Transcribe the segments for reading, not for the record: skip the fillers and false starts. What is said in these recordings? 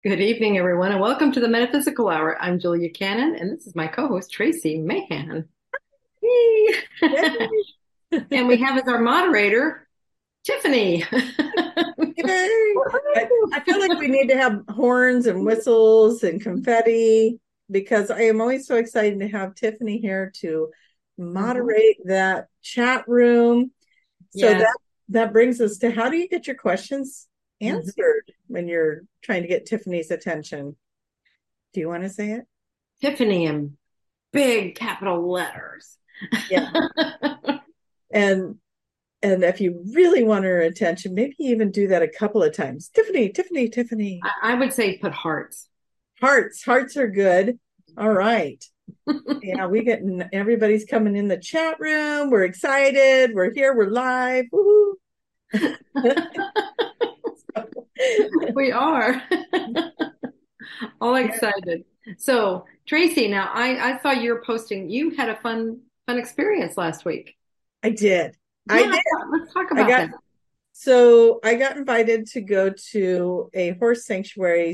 Good evening, everyone, and welcome to the Metaphysical Hour. I'm Julia Cannon, and this is my co-host, Tracy Mahan. Yay! And we have as our moderator, Tiffany. Yay. I feel like we need to have horns and whistles and confetti because I am always so excited to have Tiffany here to Mhm. moderate that chat room. So Yes. that brings us to how do you get your questions Mhm. answered when you're trying to get Tiffany's attention? Do you want to say it? Tiffany in big capital letters. Yeah. And and if you really want her attention, maybe even do that a couple of times. Tiffany, Tiffany, Tiffany. I would say put hearts. Hearts are good. All right. Yeah, we get everybody's coming in the chat room. We're excited. We're here. We're live. Woo-hoo. We are all Yeah, excited. So, Tracy, now I saw you were posting. You had a fun experience last week. I did. I Yeah, did. let's talk I about got that. I got invited to go to a horse sanctuary.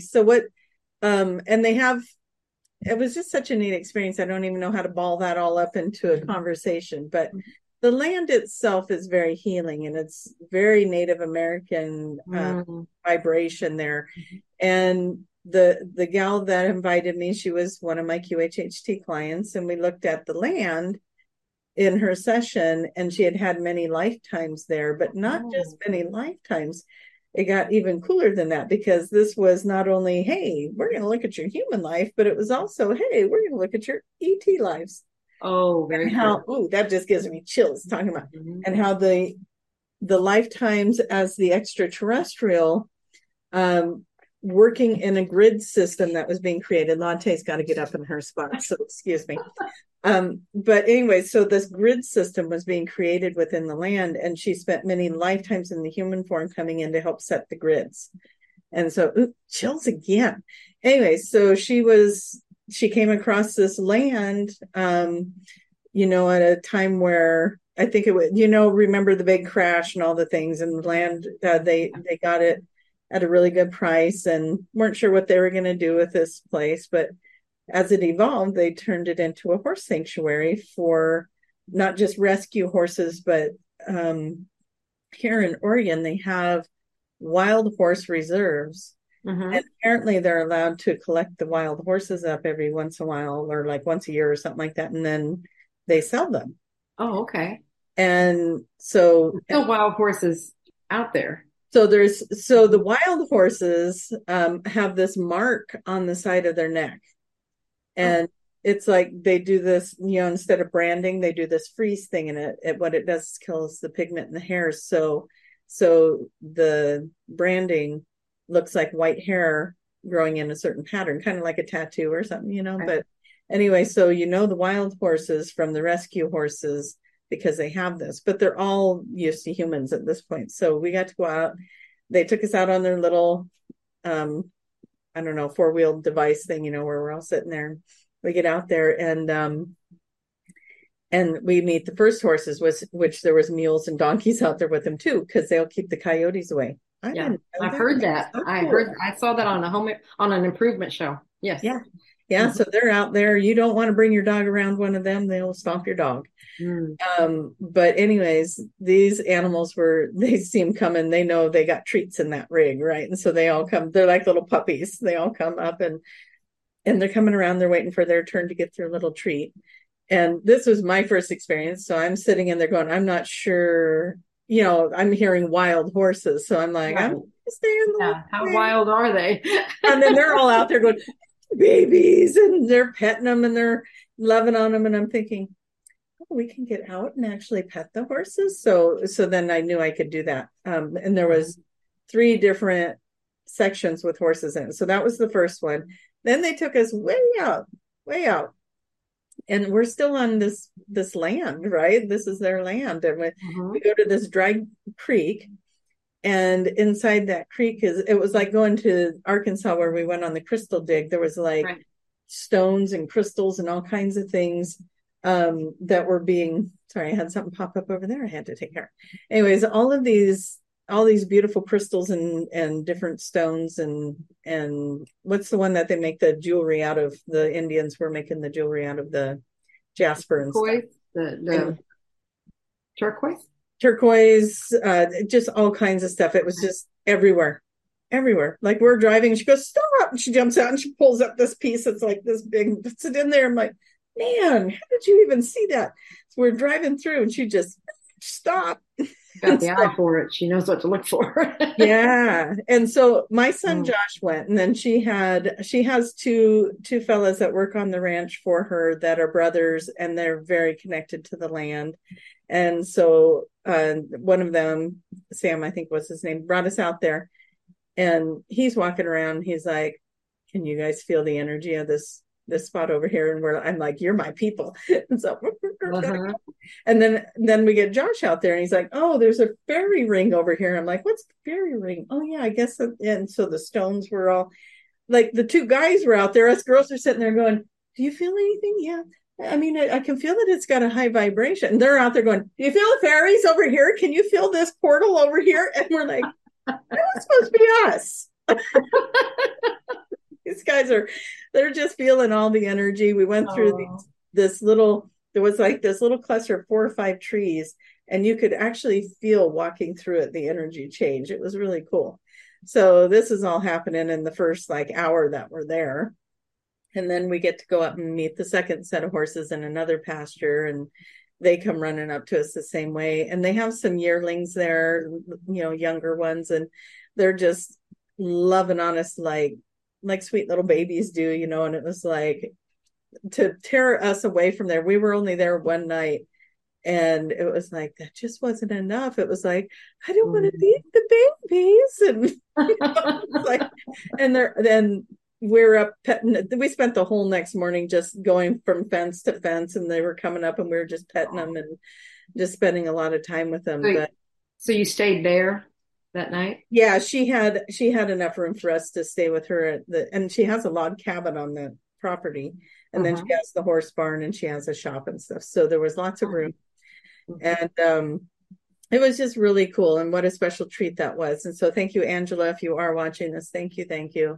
And they have it was just such a neat experience. I don't even know how to ball that all up into a conversation, but the land itself is very healing and it's very Native American Mm. vibration there. And the gal that invited me, she was one of my QHHT clients, and we looked at the land in her session, and she had had many lifetimes there, but not just Oh. many lifetimes. It got even cooler than that because this was not only, hey, we're going to look at your human life, but it was also, hey, we're going to look at your ET lives. Oh, And very how, cool. oh, that just gives me chills talking about, Mhm. and how the lifetimes as the extraterrestrial, um, working in a grid system that was being created. Lante's got to get up in her spot, so excuse me. But anyway, so this grid system was being created within the land, and she spent many lifetimes in the human form coming in to help set the grids. And so, ooh, chills again. Anyway, so she came across this land, at a time where I think it was, remember the big crash and all the things, and the land, they got it at a really good price and weren't sure what they were going to do with this place, but as it evolved, they turned it into a horse sanctuary for not just rescue horses, but um, here in Oregon, they have wild horse reserves. And Mhm. apparently, they're allowed to collect the wild horses up every once in a while, or like once a year or something like that, and then they sell them. Oh, okay. And so, Still wild horses out there. so the Mhm. wild horses have this mark on the side of their neck. Oh, And it's like they do this, instead of branding, they do this freeze thing, and what it does is kills the pigment in the hairs. So the branding looks like white hair growing in a certain pattern, kind of like a tattoo or something. okay. But anyway, so the wild horses from the rescue horses because they have this, but they're all used to humans at this point. So we got to go out. They took us out on their little um I don't know, four-wheeled device thing, where we're all sitting there. We get out there and we meet the first horses, which there was mules and donkeys out there with them too, because they'll keep the coyotes away. I Yeah, didn't know I've that. heard That was that. so cool. I saw that on on an improvement show. Yes. Yeah. Yeah. Mhm. So they're out there. You don't want to bring your dog around one of them, they'll stomp your dog. Mm. But anyways, these animals they see them coming, they know they got treats in that rig, right? And so they all come, they're like little puppies. They all come up and they're coming around, they're waiting for their turn to get their little treat. And this was my first experience. So I'm sitting in there going, I'm not sure, I'm hearing wild horses. So I'm like, I'm Right. going to stay in the Yeah. How way. wild are they? And then they're all out there going, babies, and they're petting them and they're loving on them. And I'm thinking, oh, we can get out and actually pet the horses. So then I knew I could do that. And there was three different sections with horses in it. So that was the first one. Then they took us way out, and we're still on this land, right? This is their land, and we Mhm. go to this dry creek, and inside that creek it was like going to Arkansas where we went on the crystal dig. There was like Right. stones and crystals and all kinds of things that were being. Sorry, I had something pop up over there. I had to take care. Anyways, all of these all these beautiful crystals and different stones and what's the one that they make the jewelry out of? The Indians were making the jewelry out of the jasper and stuff. Turquoise, the turquoise. Turquoise, just all kinds of stuff. It was just everywhere, everywhere. Like we're driving, she goes, stop. And she jumps out and she pulls up this piece that's like this big, puts it in there. I'm like, man, how did you even see that? So we're driving through and she just stop. Got the eye for it. She knows what to look for. Yeah. And so my son Josh went, and then she has two fellas that work on the ranch for her that are brothers, and they're very connected to the land. And so one of them, Sam, I think was his name, brought us out there, and he's walking around. He's like, can you guys feel the energy of this spot over here? And I'm like, you're my people. And so and then we get Josh out there, and he's like, oh, there's a fairy ring over here. I'm like, what's the fairy ring? Oh yeah, I guess. And so the stones were all like, the two guys were out there, us girls are sitting there going, do you feel anything? Yeah, I mean, I can feel that it's got a high vibration. And they're out there going, do you feel the fairies over here? Can you feel this portal over here? And we're like, that's supposed to be us. These guys they're just feeling all the energy. We went through there was like this little cluster of 4 or 5 trees, and you could actually feel walking through it, the energy change. It was really cool. So this is all happening in the first like hour that we're there. And then we get to go up and meet the second set of horses in another pasture, and they come running up to us the same way. And they have some yearlings there, younger ones, and they're just loving on us like sweet little babies do, and it was like, to tear us away from there. We were only there one night, and it was like, that just wasn't enough. It was like, I don't want to leave the babies. And like, and then we're up petting. We spent the whole next morning just going from fence to fence, and they were coming up, and we were just petting them and just spending a lot of time with them. So you stayed there that night? Yeah, she had enough room for us to stay with her and she has a log cabin on the property, and then she has the horse barn, and she has a shop and stuff. So there was lots of room. And it was just really cool, and what a special treat that was. And so thank you, Angela, if you are watching this. Thank you.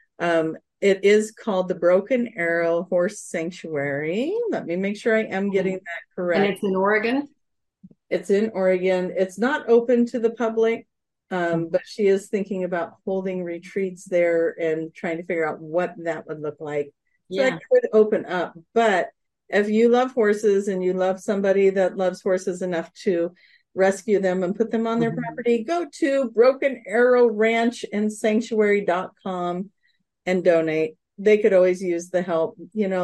It is called the Broken Arrow Horse Sanctuary. Let me make sure I am getting that correct. And it's in Oregon? It's in Oregon. It's not open to the public, but she is thinking about holding retreats there and trying to figure out what that would look like. So that could open up. But if you love horses and you love somebody that loves horses enough to rescue them and put them on their property, go to Broken Arrow Ranch and Sanctuary.com and donate. They could always use the help.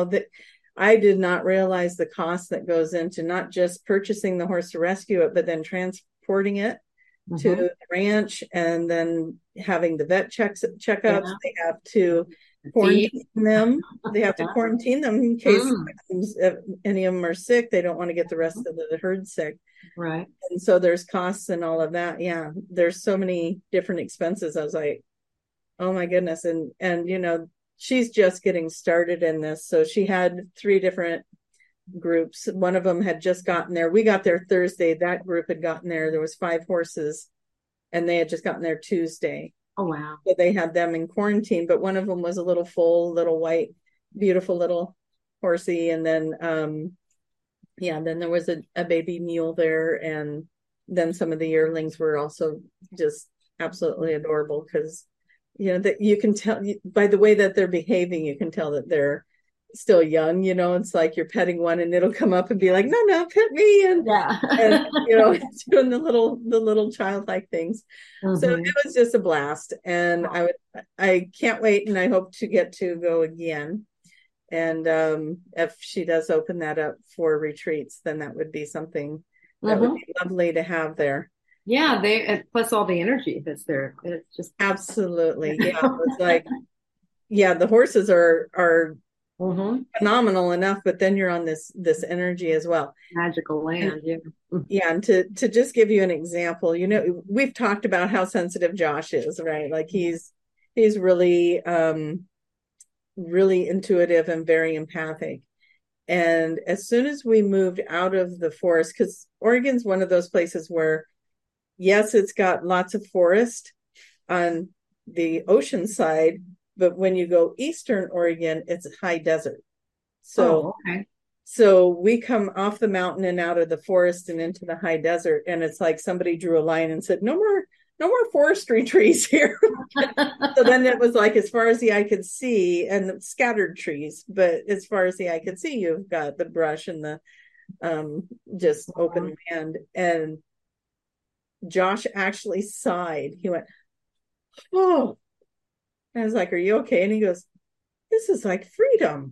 I did not realize the cost that goes into not just purchasing the horse to rescue it, but then transporting it to the ranch, and then having the vet checkups. They have to quarantine them. They have to quarantine them in case if any of them are sick. They don't want to get the rest of the herd sick. Right. And so there's costs and all of that. Yeah. There's so many different expenses. I was like, oh my goodness. And she's just getting started in this. So she had 3 different groups. One of them had just gotten there. We got there Thursday. That group had gotten there. There was 5 horses, and they had just gotten there Tuesday. Oh, wow. So they had them in quarantine, but one of them was a little full, little white, beautiful little horsey. And then, then there was a baby mule there. And then some of the yearlings were also just absolutely adorable, because, that you can tell by the way that they're behaving, you can tell that they're still young. It's like you're petting one and it'll come up and be like, no, pet me. And doing the little childlike things. So it was just a blast. And I can't wait. And I hope to get to go again. And if she does open that up for retreats, then that would be something that would be lovely to have there. Yeah, plus all the energy that's there. It's just absolutely. Yeah. It's like, the horses are phenomenal enough, but then you're on this energy as well. Magical land. And to just give you an example, we've talked about how sensitive Josh is, right? Like he's really really intuitive and very empathic. And as soon as we moved out of the forest, because Oregon's one of those places where yes, it's got lots of forest on the ocean side, but when you go eastern Oregon, it's high desert. So, Oh, okay. so we come off the mountain and out of the forest and into the high desert, and it's like somebody drew a line and said, no more forestry trees here. So then it was like as far as the eye could see, and scattered trees, but as far as the eye could see, you've got the brush and the just open land. And Josh actually sighed. He went, "Oh," I was like, "Are you okay?" And he goes, "This is like freedom."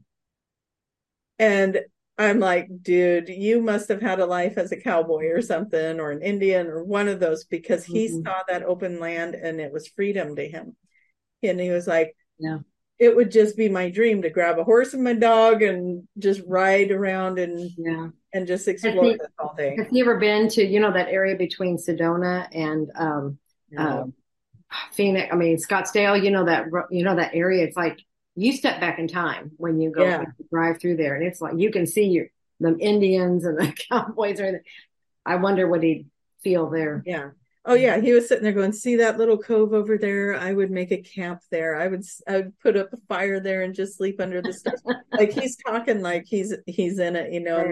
And I'm like, "Dude, you must have had a life as a cowboy or something, or an Indian or one of those, because he saw that open land and it was freedom to him." And he was like, Yeah. "It would just be my dream to grab a horse and my dog and just ride around and just explore this all day." Have you ever been to, that area between Sedona and No. Phoenix? I mean, Scottsdale, that area. It's like you step back in time when you go when you drive through there, and it's like you can see the Indians and the cowboys. I wonder what he'd feel there. Yeah. Oh yeah, he was sitting there going, "See that little cove over there? I would make a camp there. I would put up a fire there and just sleep under the stars." Like he's talking like he's in it,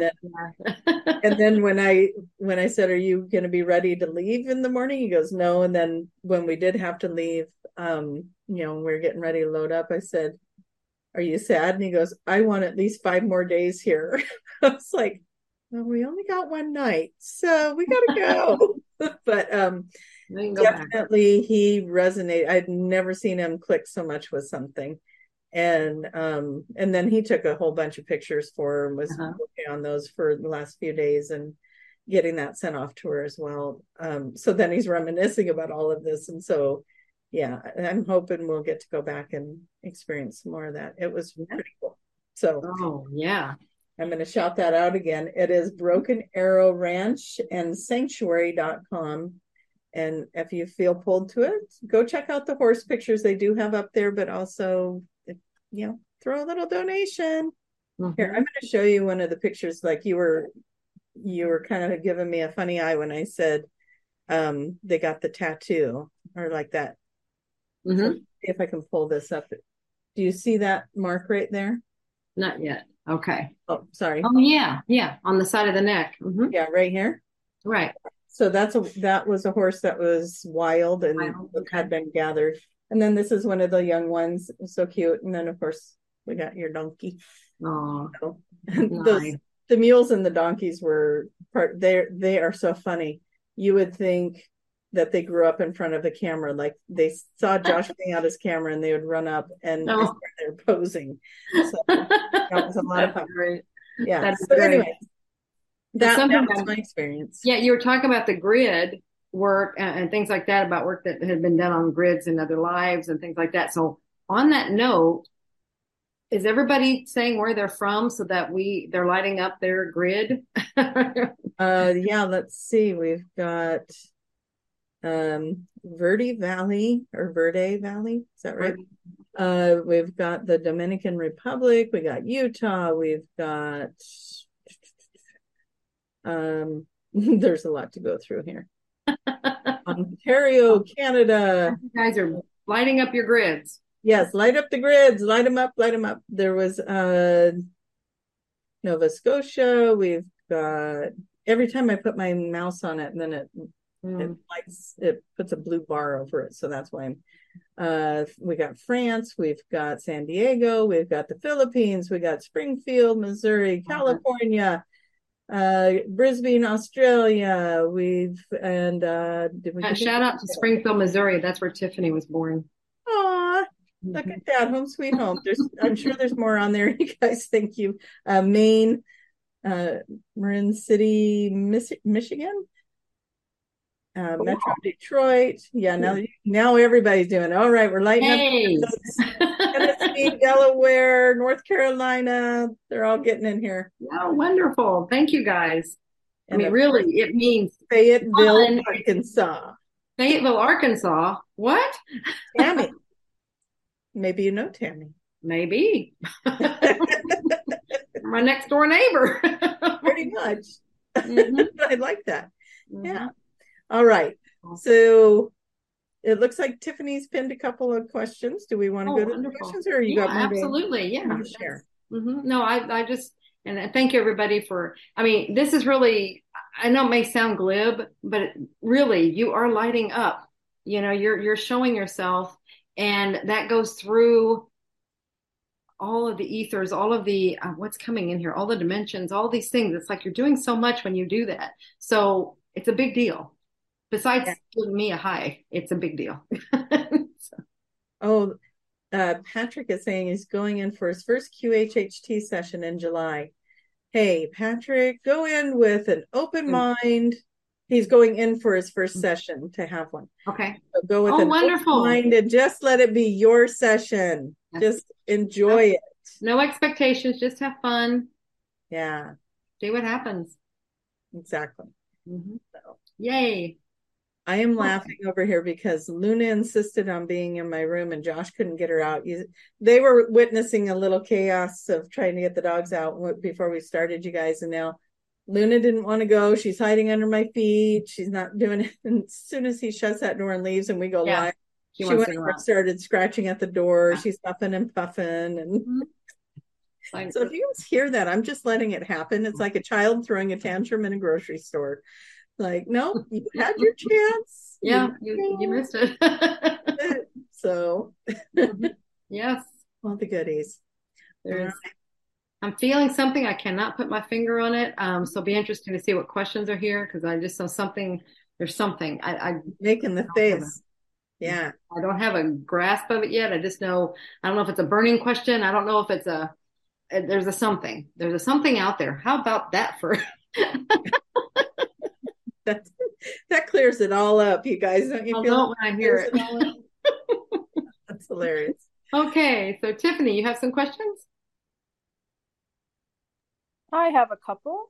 and then when I said, "Are you going to be ready to leave in the morning?" He goes, "No." And then when we did have to leave, we we're getting ready to load up, I said, "Are you sad?" And he goes, "I want at least 5 more days here." I was like, "Well, we only got one night, so we got to go." But definitely he resonated. I'd never seen him click so much with something. And then he took a whole bunch of pictures for her and was working on those for the last few days and getting that sent off to her as well. So then he's reminiscing about all of this. And so, yeah, I'm hoping we'll get to go back and experience some more of that. It was pretty cool. So, oh, yeah. I'm going to shout that out again. It is Broken Arrow Ranch and Sanctuary.com. And if you feel pulled to it, go check out the horse pictures they do have up there, but also, throw a little donation. Here, I'm going to show you one of the pictures. Like you were kind of giving me a funny eye when I said they got the tattoo or like that. So if I can pull this up. Do you see that mark right there? Not yet. Okay. Oh, sorry. Oh, yeah. Yeah. On the side of the neck. Yeah, right here. Right. So that was a horse that was wild and had been gathered. And then this is one of the young ones. So cute. And then of course we got your donkey. Oh, so, the mules and the donkeys were they are so funny. You would think that they grew up in front of the camera. Like they saw Josh getting out his camera and they would run up and they're posing. So that was a lot of fun. Great. Yeah. That's so great. Anyway, that was my experience. Yeah, you were talking about the grid work and things like that, about work that had been done on grids in other lives and things like that. So on that note, is everybody saying where they're from so that they're lighting up their grid? Yeah, let's see. We've got Verde Valley. Is that right? We've got the Dominican Republic. We got Utah. We've got there's a lot to go through here. Ontario, Canada. You guys are lighting up your grids. Yes, light up the grids. Light them up. There was Nova Scotia. We've got, every time I put my mouse on it, and then it puts a blue bar over it. So that's why we got France, we've got San Diego, we've got the Philippines, we got Springfield, Missouri, California, Brisbane, Australia. Shout out to Springfield, Missouri. That's where Tiffany was born. Aw, look at that. Home sweet home. I'm sure there's more on there. You guys, thank you. Maine, Marin City, Michigan. Metro Detroit. Yeah, now everybody's doing it. All right, we're lighting up. Tennessee, Delaware, North Carolina. They're all getting in here. Oh, wonderful. Thank you guys. I mean, really, it means Fayetteville, Arkansas. Fayetteville, Arkansas. What? Tammy. Maybe you know Tammy. Maybe. My next door neighbor. Pretty much. I like that. Yeah. All right. So it looks like Tiffany's pinned a couple of questions. Do we want to Oh, go to the wonderful. questions, or you Yeah, got more absolutely. Yeah. to share? No, I just, and I thank you everybody for, I mean, this is really, I know it may sound glib, but really you are lighting up, you're showing yourself, and that goes through all of the ethers, all of the, what's coming in here, all the dimensions, all these things. It's like you're doing so much when you do that. So it's a big deal. Besides Yeah. giving me a high, it's a big deal. Oh, Patrick is saying he's going in for his first QHHT session in July. Hey, Patrick, go in with an open mind. He's going in for his first session to have one. Okay. So go with an wonderful. open mind and just let it be your session. Yes. Just enjoy it. No expectations, just have fun. Yeah. See what happens. Exactly. So, yay. I am laughing over here because Luna insisted on being in my room and Josh couldn't get her out. They were witnessing a little chaos of trying to get the dogs out before we started, you guys. And now Luna didn't want to go. She's hiding under my feet. She's not doing it. And as soon as he shuts that door and leaves and we go live, she went over and started scratching at the door. Yeah. She's huffing and puffing. And so if you guys hear that, I'm just letting it happen. It's like a child throwing a tantrum in a grocery store. Like, no, you had your chance. Yeah, you missed it. So, yes. All the goodies. I'm feeling something. I cannot put my finger on it. So it'll be interesting to see what questions are here because I just saw something. There's something. I making the face. Yeah. I don't have a grasp of it yet. I just know, I don't know if it's a burning question. I don't know if it's there's a something. There's a something out there. How about that for... That clears it all up, you guys. Don't you feel when I hear it? That's hilarious. Okay, so Tiffany, you have some questions? I have a couple.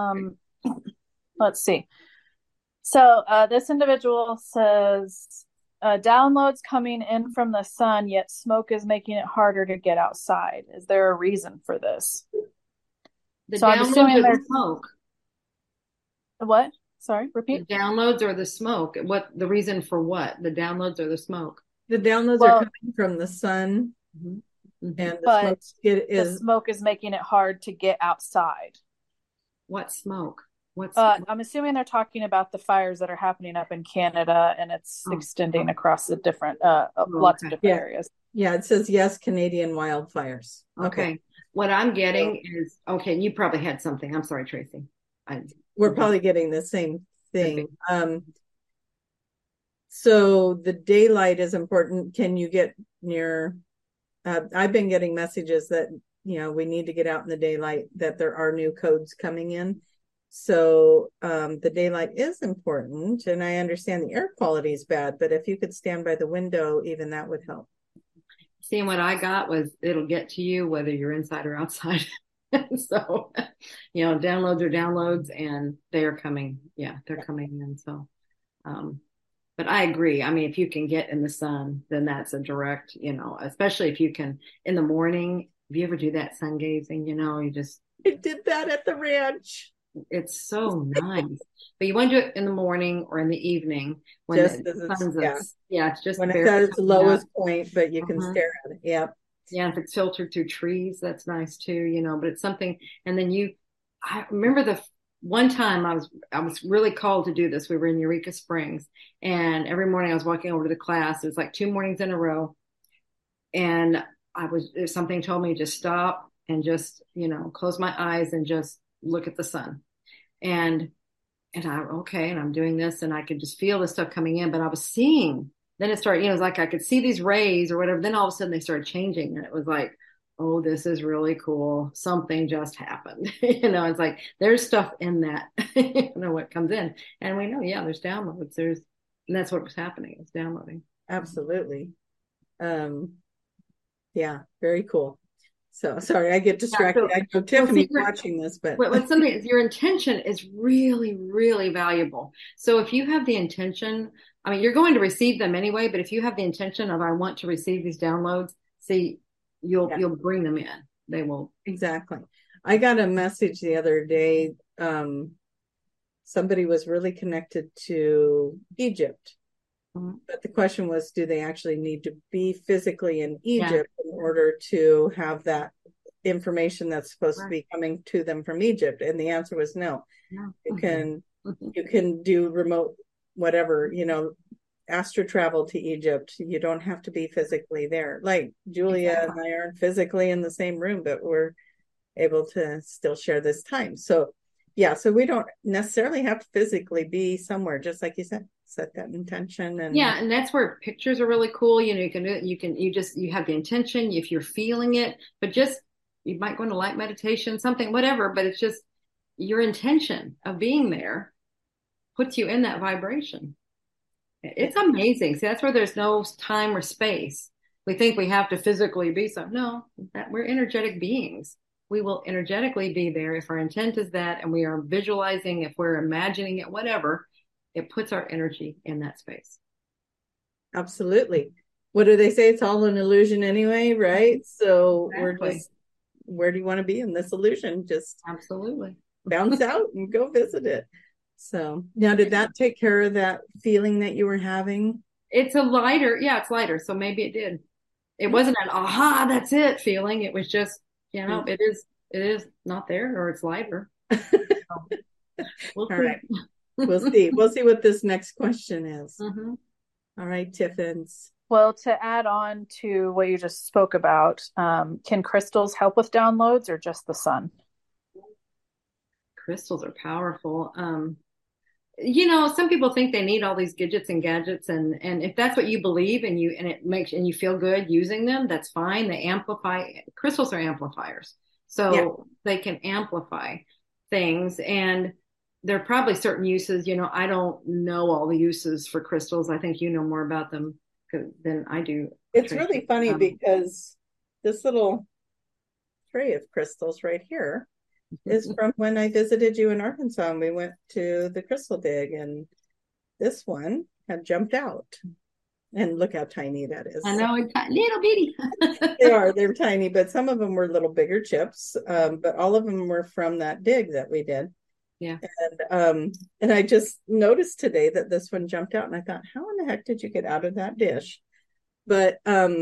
Let's see. So this individual says, downloads coming in from the sun, yet smoke is making it harder to get outside. Is there a reason for this? So I'm assuming there's smoke. What? Sorry, repeat. The downloads or the smoke? What the reason for what? The downloads or the smoke? The downloads are coming from the sun, and the smoke is making it hard to get outside. What smoke? I'm assuming they're talking about the fires that are happening up in Canada, and it's extending across the different lots of different areas. Yeah, it says yes, Canadian wildfires. Okay. What I'm getting is and you probably had something. I'm sorry, Tracy. We're probably getting the same thing. So the daylight is important. Can you get near? I've been getting messages that, we need to get out in the daylight, that there are new codes coming in. So the daylight is important. And I understand the air quality is bad, but if you could stand by the window, even that would help. Seeing what I got was it'll get to you whether you're inside or outside. So, downloads are downloads and they're coming. Yeah, they're coming in. So, but I agree. I mean, if you can get in the sun, then that's a direct, especially if you can in the morning, if you ever do that sun gazing, I did that at the ranch. It's so nice. But you want to do it in the morning or in the evening when the sun's it's just when it's at its lowest point, but you can stare at it. Yeah. Yeah, if it's filtered through trees, that's nice too, but it's something. And then I remember the one time I was really called to do this. We were in Eureka Springs, and every morning I was walking over to the class. It was like 2 mornings in a row. And something told me just stop and just, close my eyes and just look at the sun. And I'm doing this and I could just feel the stuff coming in, but I was seeing. Then it started, it was like I could see these rays or whatever. Then all of a sudden they started changing. And it was like, oh, this is really cool. Something just happened. It's like there's stuff in that, what comes in. And we know, there's downloads. And that's what was happening. It's downloading. Absolutely. Yeah, very cool. So sorry, I get distracted. I know Tiffany's watching this, but what's something is your intention is really, really valuable. So if you have the intention, I mean, you're going to receive them anyway, but if you have the intention of, I want to receive these downloads, you'll bring them in. They will. Exactly. I got a message the other day, somebody was really connected to Egypt. But the question was, do they actually need to be physically in Egypt in order to have that information that's supposed to be coming to them from Egypt? And the answer was no. You can do remote whatever, astro travel to Egypt. You don't have to be physically there. Like Julia and I aren't physically in the same room, but we're able to still share this time. So so we don't necessarily have to physically be somewhere, just like you said, set that intention. And that's where pictures are really cool. You can do it. You have the intention if you're feeling it, but you might go into light meditation, something, whatever, but it's just your intention of being there puts you in that vibration. It's amazing. See, that's where there's no time or space. We think we have to physically be something. No, that we're energetic beings. We will energetically be there if our intent is that, and we are visualizing, if we're imagining it, whatever, it puts our energy in that space. Absolutely. What do they say? It's all an illusion anyway, right? So where do you want to be in this illusion? Just absolutely bounce out and go visit it. So now, did that take care of that feeling that you were having? It's it's lighter. So maybe it did. It wasn't an aha, that's it feeling. It was just, it is not there, or it's lighter. All right. We'll see. We'll see what this next question is. All right, Tiffins. Well, to add on to what you just spoke about, can crystals help with downloads or just the sun? Crystals are powerful. Some people think they need all these gadgets, and if that's what you believe and you feel good using them, that's fine. They amplify. Crystals are amplifiers, so they can amplify things, and there are probably certain uses. I don't know all the uses for crystals. I think you know more about them than I do. It's really funny because this little tray of crystals right here is from when I visited you in Arkansas, and we went to the crystal dig, and this one had jumped out. And look how tiny that is. I know, it's little bitty. They're tiny, but some of them were little bigger chips. But all of them were from that dig that we did. Yeah. And I just noticed today that this one jumped out, and I thought, how in the heck did you get out of that dish? But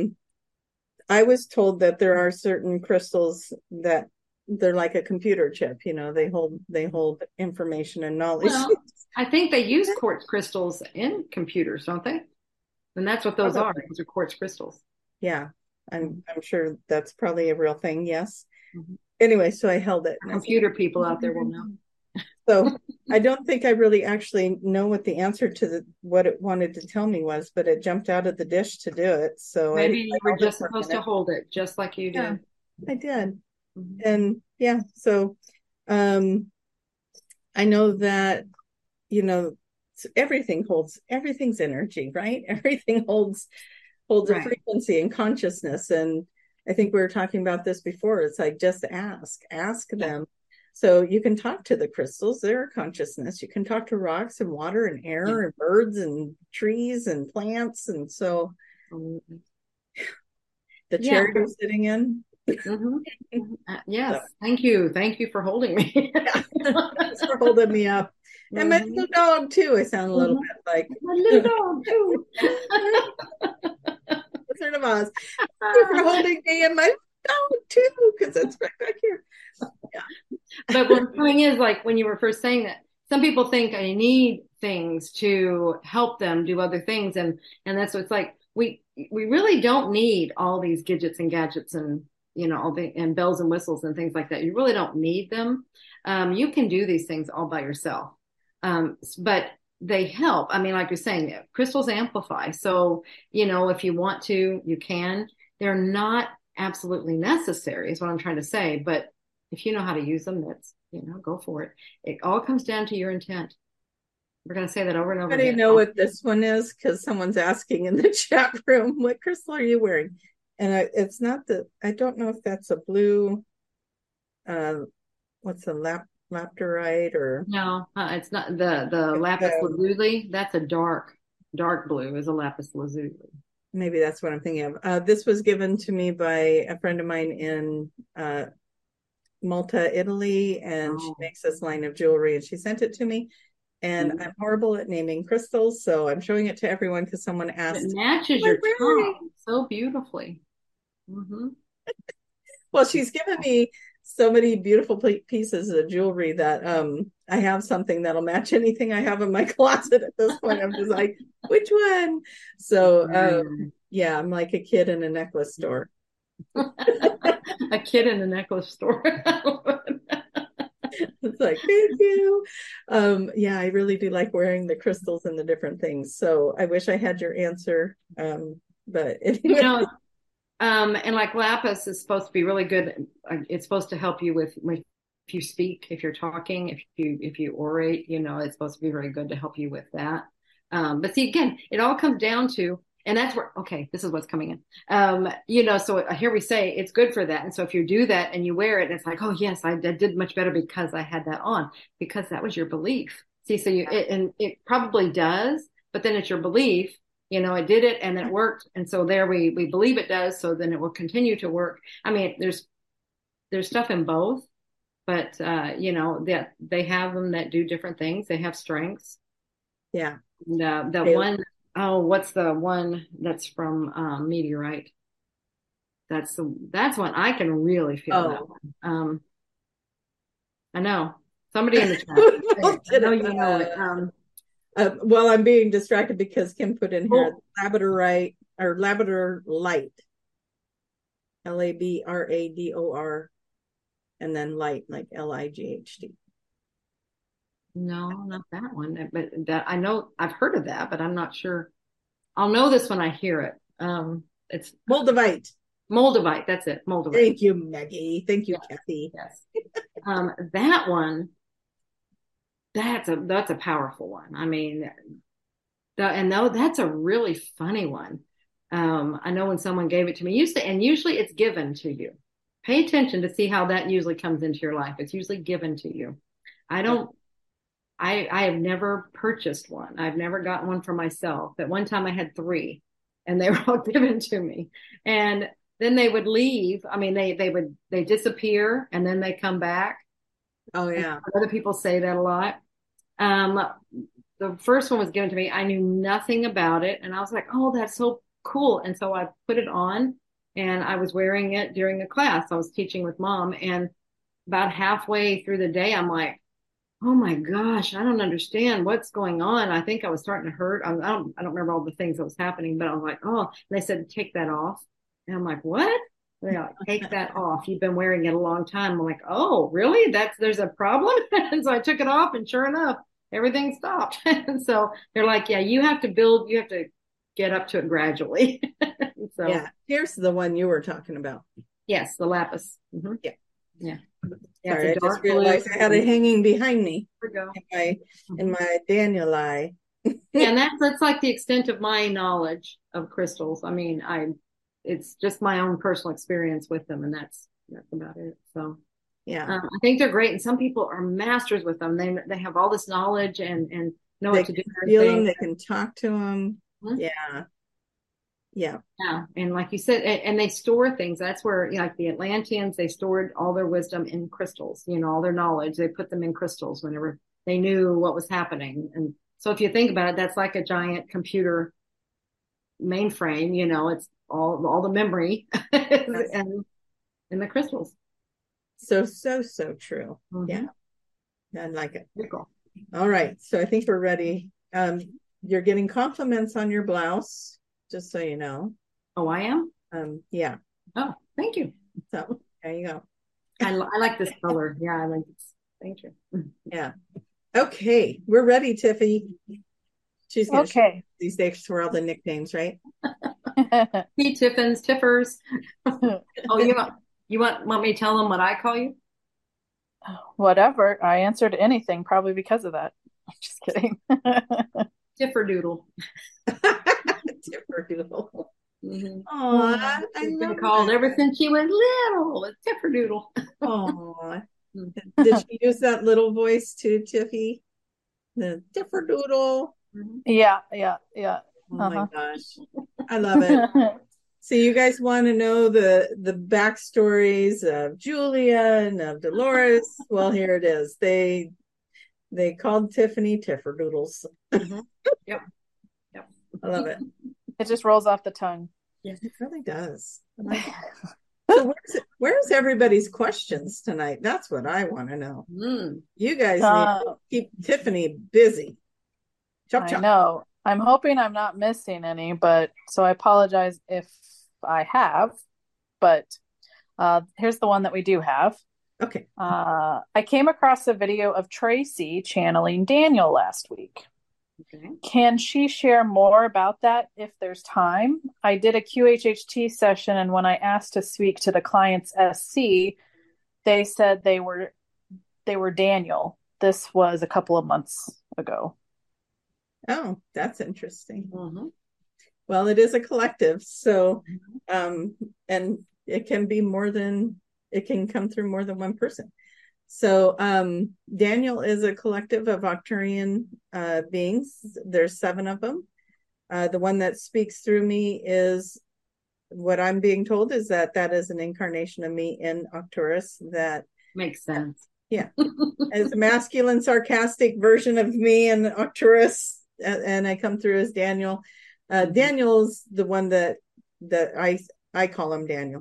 I was told that there are certain crystals that they're like a computer chip, they hold information and knowledge. Well, I think they use quartz crystals in computers, don't they? And that's what those are. Those are quartz crystals. Yeah. I'm sure that's probably a real thing. Yes. Anyway, so I held it. Computer people out there will know. So I don't think I really actually know what the answer to what it wanted to tell me was, but it jumped out of the dish to do it. So maybe you were just supposed to hold it just like you did. I did. And so I know that, everything's energy, right? Everything holds a frequency and consciousness. And I think we were talking about this before. It's like, just ask them. So you can talk to the crystals, they're consciousness. You can talk to rocks and water and air and birds and trees and plants. And so the chair you're sitting in. Yes. So. Thank you for holding me. Thanks for holding me up. And my little dog too. I sound a little bit like my little dog too. Wizard of Oz. Thank you for holding me and my dog too, because it's right back here. But what the thing is, like when you were first saying that, some people think I need things to help them do other things, and that's what it's like. We really don't need all these gadgets and gadgets and all the and bells and whistles and things like that. You really don't need them. You can do these things all by yourself, but they help. I mean, like you're saying, crystals amplify. So if you want to, you can. They're not absolutely necessary, is what I'm trying to say. But if you know how to use them, that's go for it. It all comes down to your intent. We're going to say that over and over again. I know what this one is because someone's asking in the chat room, what crystal are you wearing? And it's not I don't know if that's a blue, what's a lapterite or? No, it's not the lapis lazuli. That's a dark blue is a lapis lazuli. Maybe that's what I'm thinking of. This was given to me by a friend of mine in Malta, Italy, and she makes this line of jewelry, and she sent it to me. And I'm horrible at naming crystals, so I'm showing it to everyone because someone asked. It matches your tongue so beautifully. Mm-hmm. Well, she's given me so many beautiful pieces of jewelry that I have something that'll match anything I have in my closet at this point. I'm just like, which one? So yeah, I'm like a kid in a necklace store. A kid in a necklace store. It's like, thank you. Yeah, I really do like wearing the crystals and the different things. So I wish I had your answer. But anyway. And like lapis is supposed to be really good. It's supposed to help you with if you speak, if you're talking, if you orate, it's supposed to be very good to help you with that. But see, again, it all comes down to, and that's where, okay, this is what's coming in. So here we say it's good for that. And so if you do that and you wear it, it's like, oh yes, I did much better because I had that on, because that was your belief. See, so and it probably does, but then it's your belief. It did it and it worked. And so there we believe it does. So then it will continue to work. I mean, there's stuff in both, but, that they have them that do different things. They have strengths. Yeah. What's the one that's from, Meteorite? That's one I can really feel that one. I know somebody in the chat. I know you know it. Well, I'm being distracted because Kim put in here labradorite or labrador light, Labrador, and then light like Light. No, not that one. But that I know I've heard of that, but I'm not sure. I'll know this when I hear it. It's Moldavite. Moldavite. That's it. Moldavite. Thank you, Maggie. Thank you, Kathy. Yes. That one. That's a powerful one. I mean, that's a really funny one. I know when someone gave it to me, usually it's given to you. Pay attention to see how that usually comes into your life. It's usually given to you. I have never purchased one. I've never gotten one for myself. At one time I had 3 and they were all given to me. And then they would leave. I mean, they disappear and then they come back. Oh yeah. Other people say that a lot. The first one was given to me. I knew nothing about it. And I was like, oh, that's so cool. And so I put it on and I was wearing it during a class. I was teaching with Mom. And about halfway through the day, I'm like, oh my gosh, I don't understand what's going on. I think I was starting to hurt. I don't remember all the things that was happening, but I was like, oh, and they said, take that off. And I'm like, what? They're like, take that off. You've been wearing it a long time. I'm like, oh, really? There's a problem? And so I took it off and sure enough, everything stopped. And so they're like, yeah, you have to get up to it gradually. So yeah, here's the one you were talking about. Yes, the lapis. Mm-hmm. Yeah. Yeah. Sorry, I just realized I had it hanging behind me. There we go. In my Daniel eye. And that's like the extent of my knowledge of crystals. I mean, it's just my own personal experience with them, and that's about it. So yeah, I think they're great, and some people are masters with them. They have all this knowledge and know what to do. Feel them, they can talk to them. Mm-hmm. Yeah, and like you said, and they store things. That's where, like the Atlanteans, they stored all their wisdom in crystals. All their knowledge, they put them in crystals whenever they knew what was happening. And so, if you think about it, that's like a giant computer mainframe. It's all the memory and the crystals. So true. Mm-hmm. Yeah, I like it. Cool. All right, so I think we're ready. You're getting compliments on your blouse. Just so you know. Oh, I am? Yeah. Oh, thank you. So there you go. I like this color. Yeah, I like this. Thank you. Yeah. Okay. We're ready, Tiffy. She's going to show these days for all the nicknames, right? Hey, Tiffins, Tiffers. Oh, you want me to tell them what I call you? Whatever. I answered anything probably because of that. I'm just kidding. Tifferdoodle. Tifferdoodle. Mm-hmm. Aw, she's been called ever since she was little. It's Tifferdoodle. Aw. Did she use that little voice too, Tiffy? The Tifferdoodle. Yeah. Oh my gosh. I love it. So you guys want to know the backstories of Julia and of Dolores? Well, here it is. They called Tiffany Tifferdoodles. Mm-hmm. Yep. Yep. I love it. It just rolls off the tongue. Yes, it really does. I like it. So where's everybody's questions tonight? That's what I want to know. You guys need to keep Tiffany busy. Chop, chop. I know. I'm hoping I'm not missing any, but so I apologize if I have. But here's the one that we do have. Okay. I came across a video of Tracy channeling Daniel last week. Okay. Can she share more about that if there's time? I did a QHHT session, and when I asked to speak to the client's SC, they said they were Daniel. This was a couple of months ago. Oh, that's interesting. Mm-hmm. Well, it is a collective, so and it can be it can come through more than one person. So Daniel is a collective of Arcturian beings. There's 7 of them. The one that speaks through me is, what I'm being told is that is an incarnation of me in Arcturus. That makes sense. Yeah. As a masculine, sarcastic version of me in Arcturus, and I come through as Daniel. Daniel's the one that I call him Daniel.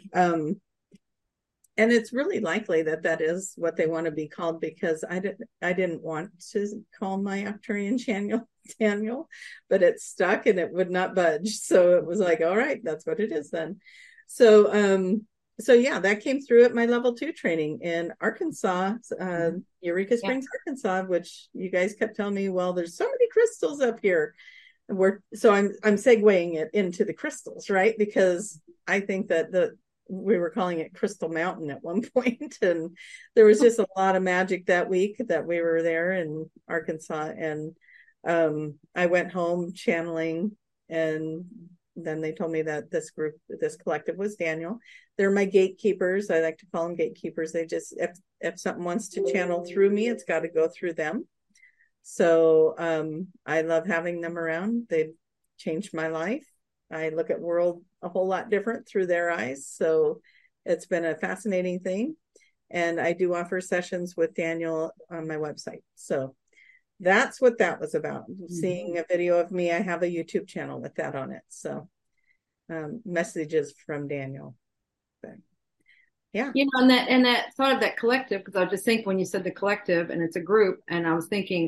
And it's really likely that is what they want to be called, because I didn't want to call my Arcturian Daniel, but it stuck and it would not budge. So it was like, all right, that's what it is then. So yeah, that came through at my level 2 training in Arkansas, Eureka Springs, Arkansas, which you guys kept telling me, well, there's so many crystals up here. So I'm segueing it into the crystals, right? Because I think that we were calling it Crystal Mountain at one point, and there was just a lot of magic that week that we were there in Arkansas. And I went home channeling, and then they told me that this collective was Daniel. They're my gatekeepers. I like to call them gatekeepers. They just, if something wants to channel through me, it's got to go through them. So I love having them around. They've changed my life. I look at world a whole lot different through their eyes. So it's been a fascinating thing. And I do offer sessions with Daniel on my website. So that's what that was about. Mm-hmm. Seeing a video of me. I have a YouTube channel with that on it. So messages from Daniel. But, yeah. You know, and that thought of that collective, because I was just thinking when you said the collective and it's a group, and I was thinking,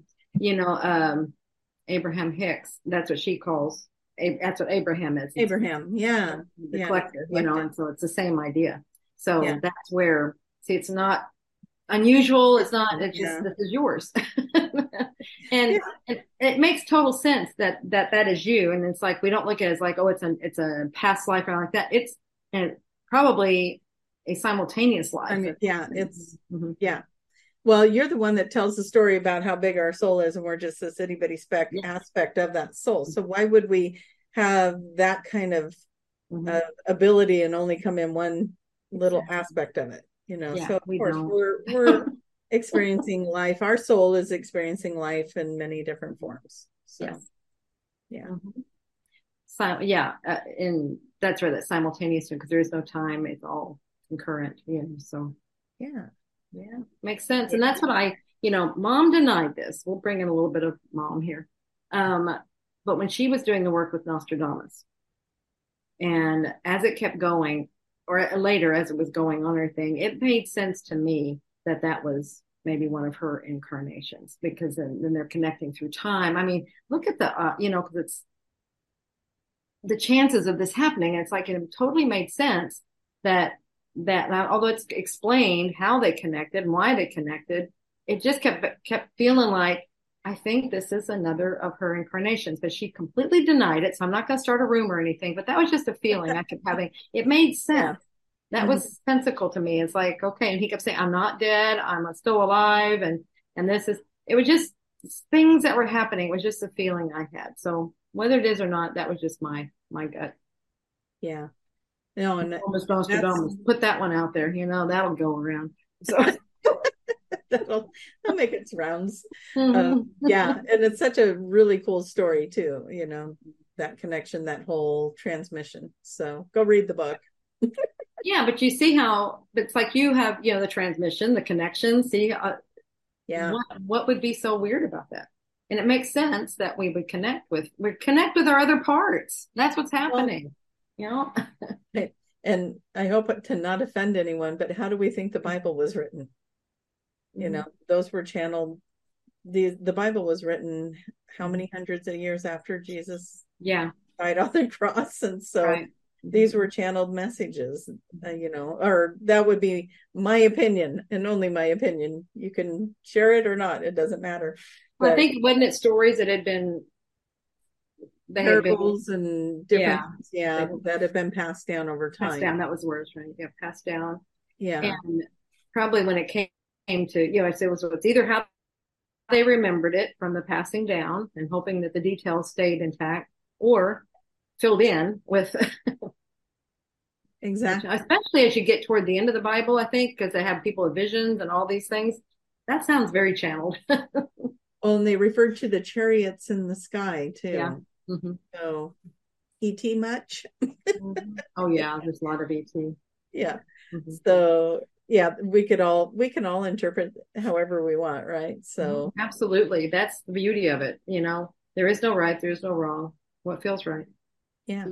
Abraham Hicks, that's what she calls. That's what Abraham is. Abraham, yeah. The collective, and so it's the same idea. So that's where, see, it's not unusual. It's not, it's just, this is yours. and it makes total sense that is you. And it's like, we don't look at it as like, oh, it's a past life or like that. It's probably a simultaneous life. I mean, it's, Well, you're the one that tells the story about how big our soul is, and we're just this itty bitty speck aspect of that soul. So why would we have that kind of ability and only come in one little aspect of it? You know, so of course we're experiencing life. Our soul is experiencing life in many different forms. So, and that's where that simultaneous, because there is no time; it's all concurrent. So makes sense. And that's what Mom denied this. We'll bring in a little bit of Mom here. But when she was doing the work with Nostradamus, and as it kept going, or later as it was going on her thing, it made sense to me that was maybe one of her incarnations, because then they're connecting through time. I mean, look at the, because it's the chances of this happening. It's like, it totally made sense that although it's explained how they connected and why they connected, it just kept feeling like, I think this is another of her incarnations, but she completely denied it. So I'm not going to start a rumor or anything, but that was just a feeling I kept having. It made sense. That was sensical to me. It's like, okay. And he kept saying, I'm not dead. I'm still alive. And it was just things that were happening. It was just a feeling I had. So whether it is or not, that was just my gut. Yeah. No, and Nostradamus, put that one out there, that'll go around. So that'll make its rounds. And it's such a really cool story too, that connection, that whole transmission. So go read the book. But you see how it's like you have, the transmission, the connection. See, Yeah. What would be so weird about that? And it makes sense that we'd connect with our other parts. That's what's Well, happening, you know? and I hope to not offend anyone, but how do we think the Bible was written? You know, those were channeled. The Bible was written how many hundreds of years after Jesus died on the cross, and so these were channeled messages. You know, or that would be my opinion, and only my opinion. You can share it or not; it doesn't matter. Well, I think wasn't it stories that had been parables and different that have been passed down over time. Passed down, that was the word, right? Yeah, passed down. Yeah. And probably when it came to, I say it's either how they remembered it from the passing down and hoping that the details stayed intact, or filled in with exactly, especially as you get toward the end of the Bible, I think, because they have people with visions and all these things. That sounds very channeled. Well, and they referred to the chariots in the sky too. Yeah. So, E.T. much? Oh yeah, there's a lot of E.T. Yeah. So yeah, we can all interpret however we want, right? So absolutely, that's the beauty of it. You know, there is no right, there's no wrong. What feels right? Yeah.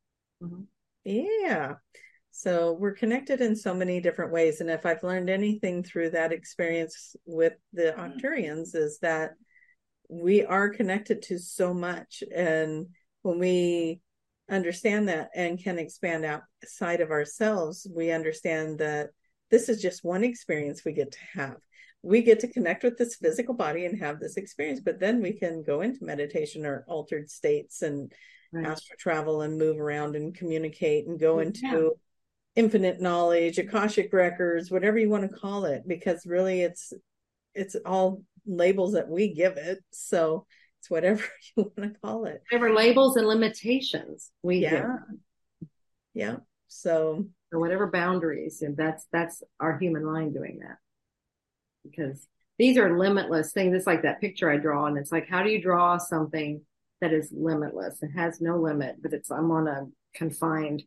Yeah. So we're connected in so many different ways, and if I've learned anything through that experience with the Octurians, is that we are connected to so much, and when we understand that and can expand outside of ourselves, we understand that this is just one experience we get to have. We get to connect with this physical body and have this experience, but then we can go into meditation or altered states and astral travel and move around and communicate and go into infinite knowledge, Akashic records, whatever you want to call it, because really it's all labels that we give it. So it's whatever you want to call it. Whatever labels and limitations we give. Yeah. So or whatever boundaries, and that's our human mind doing that. Because these are limitless things. It's like that picture I draw, and it's like, how do you draw something that is limitless? It has no limit, but I'm on a confined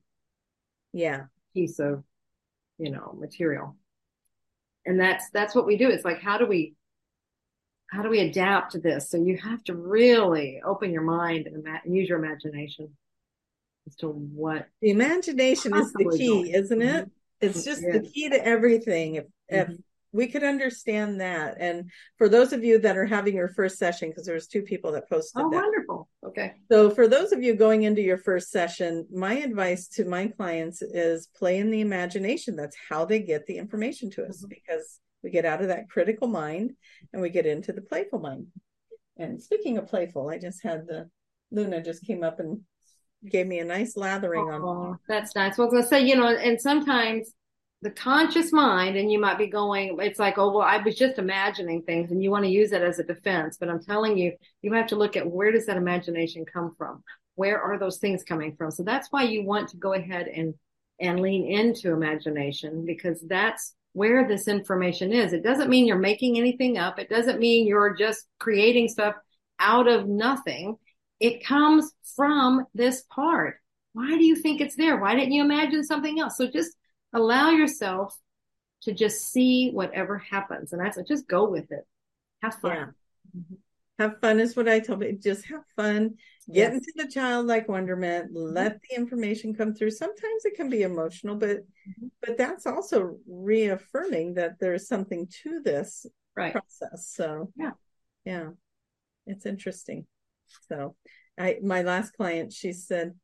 piece of, material. And that's what we do. It's like, how do we adapt to this? So you have to really open your mind and use your imagination as to what the imagination is the key, isn't it? It's just the key to everything. If we could understand that. And for those of you that are having your first session, because there's 2 people that posted that. Wonderful. Okay. So for those of you going into your first session, my advice to my clients is play in the imagination. That's how they get the information to us, because we get out of that critical mind and we get into the playful mind. And speaking of playful, I just had Luna just came up and gave me a nice lathering on. That's nice. Well, I was going to say, and sometimes the conscious mind, and you might be going, it's like, oh, well, I was just imagining things, and you want to use that as a defense. But I'm telling you, you have to look at, where does that imagination come from? Where are those things coming from? So that's why you want to go ahead and lean into imagination, because that's where this information is. It doesn't mean you're making anything up. It doesn't mean you're just creating stuff out of nothing. It comes from this part. Why do you think it's there? Why didn't you imagine something else? So just allow yourself to just see whatever happens. And that's just go with it. Have fun. Yeah. Have fun is what I tell people. Just have fun. Get into the childlike wonderment. Let the information come through. Sometimes it can be emotional, but that's also reaffirming that there's something to this process. So yeah, it's interesting. So my last client, she said,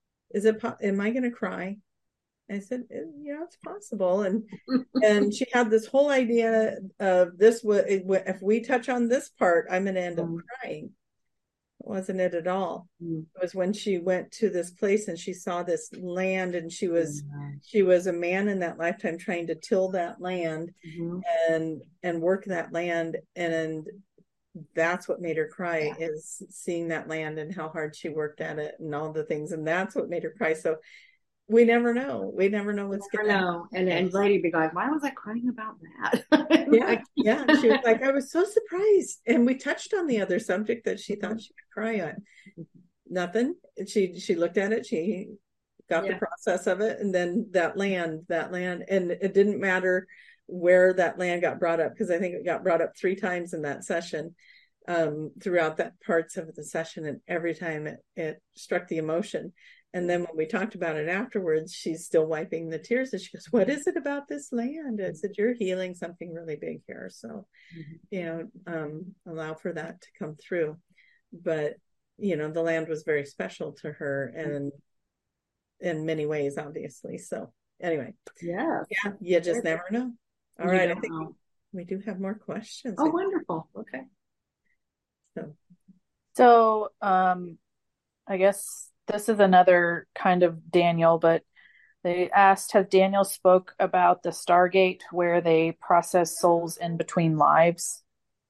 am I going to cry? I said, yeah, it's possible. And she had this whole idea of this, if we touch on this part, I'm going to end up crying. It wasn't it at all. It was when she went to this place and she saw this land, and she was a man in that lifetime trying to till that land and work that land. And that's what made her cry, is seeing that land and how hard she worked at it and all the things. And that's what made her cry. So we never know. We never know what's going to happen. And Brady be like, why was I crying about that? Yeah. She was like, I was so surprised. And we touched on the other subject that she thought she could cry on. Nothing. She looked at it. She got the process of it. And then that land, and it didn't matter where that land got brought up, because I think it got brought up 3 times in that session, throughout that parts of the session, and every time it struck the emotion. And then when we talked about it afterwards, she's still wiping the tears, and she goes, "What is it about this land?" I said, "You're healing something really big here." So, allow for that to come through. But, the land was very special to her, and in many ways, obviously. So anyway, yeah, you just never know. All right, I think we do have more questions. Oh, wonderful. Okay. So, I guess this is another kind of Daniel, but they asked, has Daniel spoke about the Stargate where they process souls in between lives?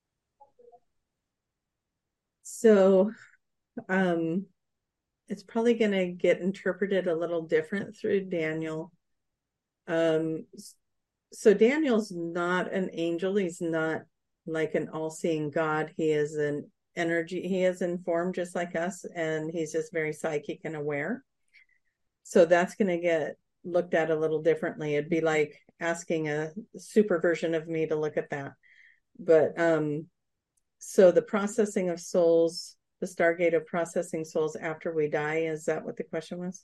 So, it's probably going to get interpreted a little different through Daniel. So Daniel's not an angel. He's not like an all-seeing God. He is an energy. He is informed just like us, and he's just very psychic and aware. So that's going to get looked at a little differently. It'd be like asking a super version of me to look at that. But so the processing of souls, the Stargate of processing souls after we die, is that what the question was?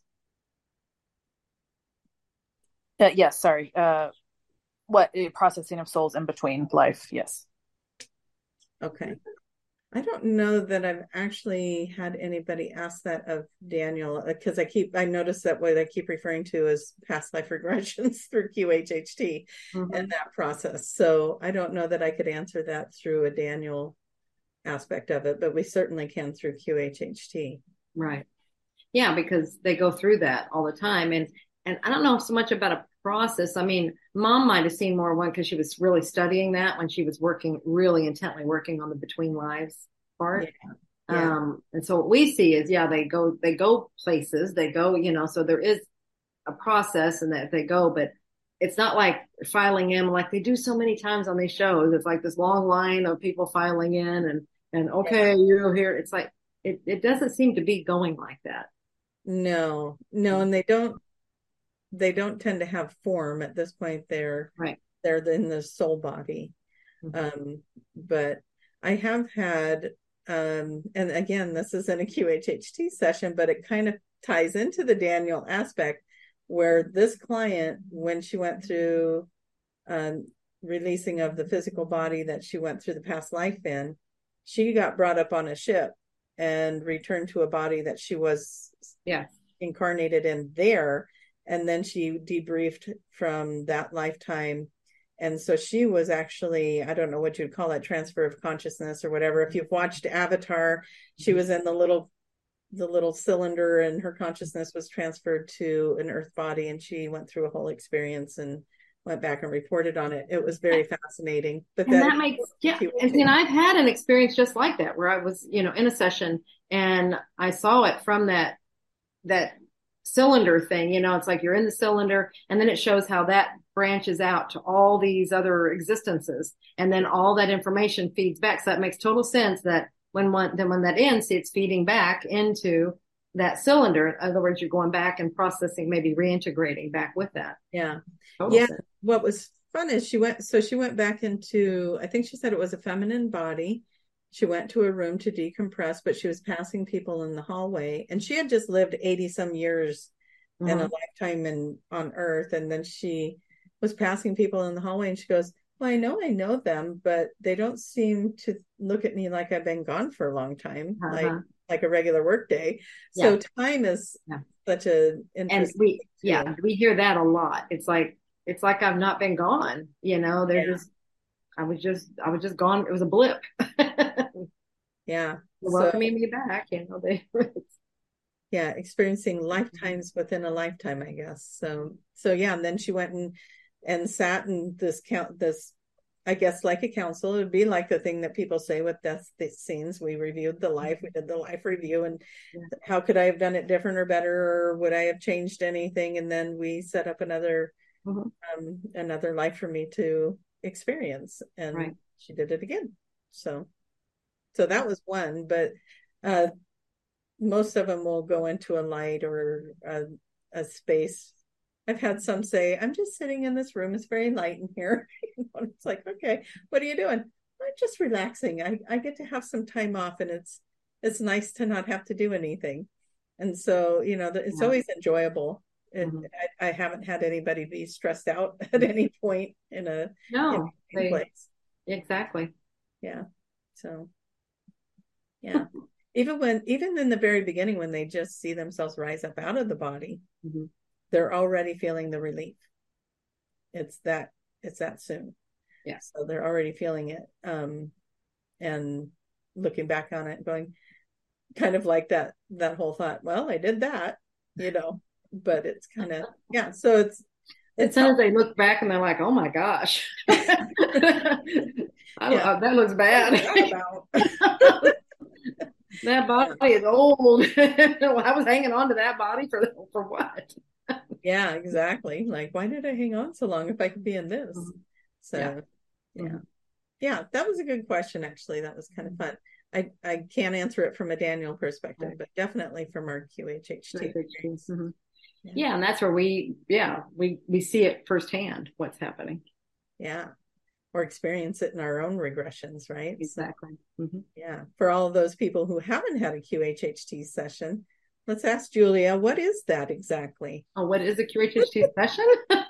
Yes, sorry. What processing of souls in between life? Yes. Okay. I don't know that I've actually had anybody ask that of Daniel, because I notice that what I keep referring to as past life regressions through QHHT and that process. So I don't know that I could answer that through a Daniel aspect of it, but we certainly can through QHHT. Right. Yeah, because they go through that all the time. And I don't know so much about a process. I mean, Mom might have seen more one because she was really studying that when she was really intently working on the between lives part. Yeah. And so what we see is, they go places, they go, so there is a process and that they go, but it's not like filing in like they do so many times on these shows. It's like this long line of people filing in and okay, you're here. It's like, it doesn't seem to be going like that. No, and they don't tend to have form at this point. They're in the soul body. But I have had, and again, this isn't a QHHT session, but it kind of ties into the Daniel aspect, where this client, when she went through releasing of the physical body that she went through the past life in, she got brought up on a ship and returned to a body that she was incarnated in there. And then she debriefed from that lifetime. And so she was actually, I don't know what you'd call it, transfer of consciousness or whatever. If you've watched Avatar, she was in the little cylinder, and her consciousness was transferred to an earth body, and she went through a whole experience and went back and reported on it. It was very fascinating. But that makes, and I've had an experience just like that, where I was, in a session and I saw it from that cylinder thing. It's like you're in the cylinder, and then it shows how that branches out to all these other existences, and then all that information feeds back. So that makes total sense that when that ends, it's feeding back into that cylinder. In other words, you're going back and processing, maybe reintegrating back with that. Total sense. What was fun is she went back into, I think she said it was a feminine body. She went to a room to decompress, but she was passing people in the hallway, and she had just lived 80 some years in a lifetime on Earth. And then she was passing people in the hallway, and she goes, "Well, I know them, but they don't seem to look at me like I've been gone for a long time, like a regular work day." So time is such a interesting. And we hear that a lot. It's like I've not been gone. I was just gone. It was a blip. They're welcoming me back. Experiencing lifetimes within a lifetime, I guess. So and then she went and sat in this I guess like a council. It would be like the thing that people say with death scenes. We reviewed the life. We did the life review, and how could I have done it different or better, or would I have changed anything? And then we set up another life for me to experience, and she did it again. So that was one, but most of them will go into a light or a space I've had some say, I'm just sitting in this room. It's very light in here. It's like, okay, what are you doing? I'm just relaxing. I get to have some time off, and it's nice to not have to do anything. And so, it's always enjoyable. And I haven't had anybody be stressed out at any point in a place. Exactly. Yeah. So, yeah. Even in the very beginning, when they just see themselves rise up out of the body, they're already feeling the relief. It's that soon. Yeah. So they're already feeling it. And looking back on it, going kind of like that whole thought, well, I did that, but it's kind of, yeah. So it's as soon as they look back and they're like, oh my gosh, that looks bad. That body is old. I was hanging on to that body for what? Yeah, exactly. Like, why did I hang on so long if I could be in this? So, yeah, that was a good question. Actually, that was kind of fun. I can't answer it from a Daniel perspective, but definitely from our QHHT. Yeah, and that's where we see it firsthand, what's happening. Yeah. Or experience it in our own regressions, right? Exactly. So, yeah. For all of those people who haven't had a QHHT session, let's ask Julia, what is that exactly? Oh, what is a QHHT session?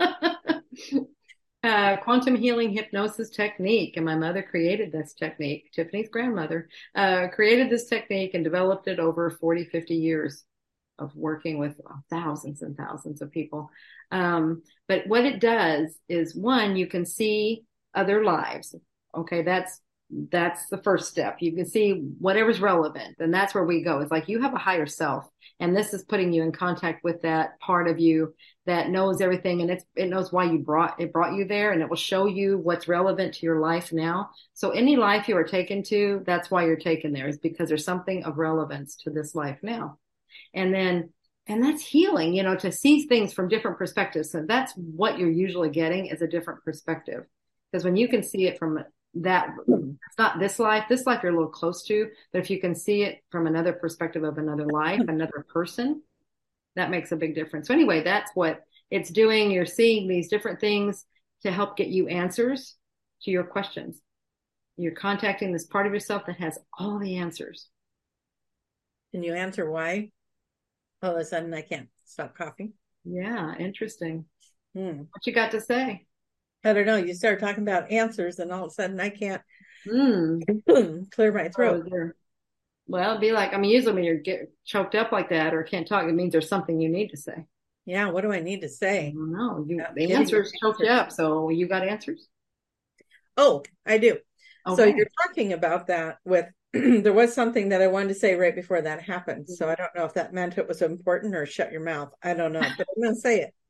Quantum healing hypnosis technique. And my mother created this technique. Tiffany's grandmother created this technique and developed it over 40, 50 years of working with thousands and thousands of people. But what it does is, one, you can see other lives. Okay, that's the first step. You can see whatever's relevant, and that's where we go. It's like you have a higher self, and this is putting you in contact with that part of you that knows everything, and it knows why it brought you there, and it will show you what's relevant to your life now. So any life you are taken to, that's why you're taken there, is because there's something of relevance to this life now. And that's healing, to see things from different perspectives. So that's what you're usually getting, is a different perspective. Because when you can see it from that, it's not this life you're a little close to, but if you can see it from another perspective of another life, another person, that makes a big difference. So anyway, that's what it's doing. You're seeing these different things to help get you answers to your questions. You're contacting this part of yourself that has all the answers. Can you answer why all of a sudden I can't stop coughing? Yeah, interesting. What you got to say? I don't know. You start talking about answers, and all of a sudden I can't clear my throat. Well, it'd be like, usually when you get choked up like that or can't talk, it means there's something you need to say. Yeah, what do I need to say? I don't know. The answers choked you up, so you got answers? Oh, I do. Okay. So you're talking about that with, there was something that I wanted to say right before that happened. So I don't know if that meant it was important or shut your mouth. I don't know, but I'm going to say it.